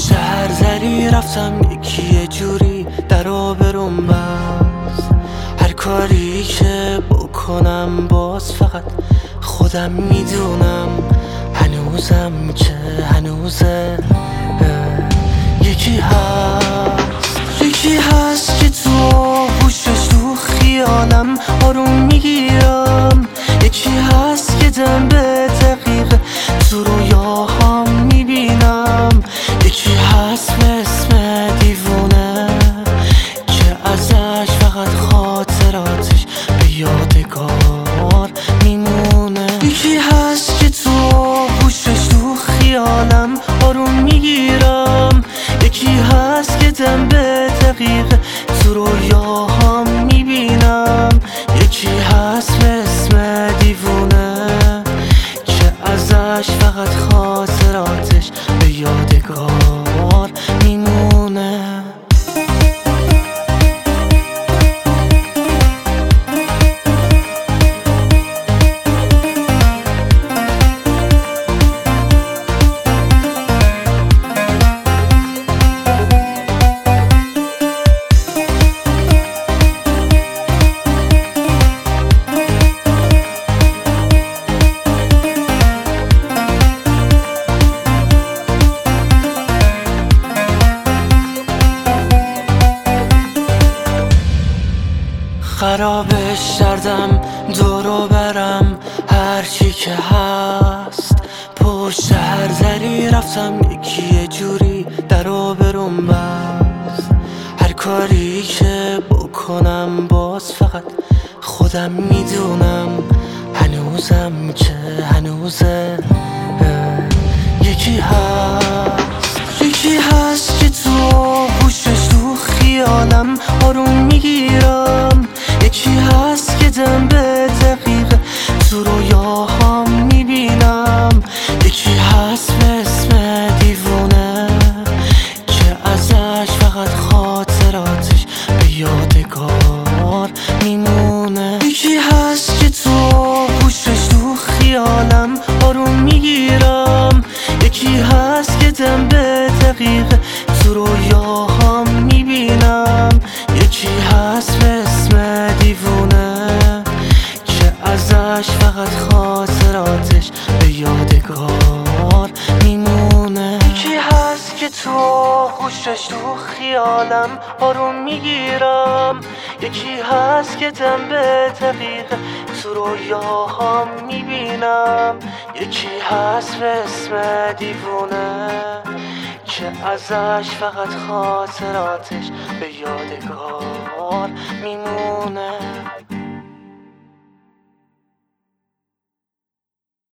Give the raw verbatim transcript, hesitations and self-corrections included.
پشت هر زری رفتم یکی یه جوری در آبروم بست. هر کاری که بکنم باز فقط خودم میدونم، هنوزم که هنوزه. یکی هست یکی هست که تو آغوشش تو خیالم آروم میگیرم. یکی هست که دم به دقیقه تو رویاهام میبینم. یکی هست به اسم دیوونه که ازش فقط خاطراتش به یادگار میمونه. یکی هست که تو آغوشش تو خیالم آروم میگیرم. یکی هست که دم به دقیقه تو رویاهام میبینم. یکی هست به اسم دیوونه که ازش فقط خاطراتش به یادگار میمونه. خرابش کردم دورو برم هرچی که هست. پشت هر زری رفتم یکی یه جوری در آبروم بست. هر کاری که بکنم باز فقط خودم میدونم، هنوزم که هنوزه. یکی هست یکی هست که تو آغوشش تو خیالم آروم میگیرم. یکی هست که دم به دقیقه تو رویاهام میبینم. یکی هست به اسم دیوونه که ازش فقط خاطراتش به یادگار میمونه. یکی هست که تو آغوشش تو خیالم آروم میگیرم. یکی هست که دم به دقیقه تو رویاهام میبینم. یکی هست به اسم دیوونه که ازش فقط خاطراتش به یادگار میمونه. یکی هست که تو آغوشش تو خیالم آروم میگیرم. یکی هست که دم به دقیقه تو رویاهام میبینم. یکی هست به اسم دیوونه که ازش فقط خاطراتش به یادگار میمونه.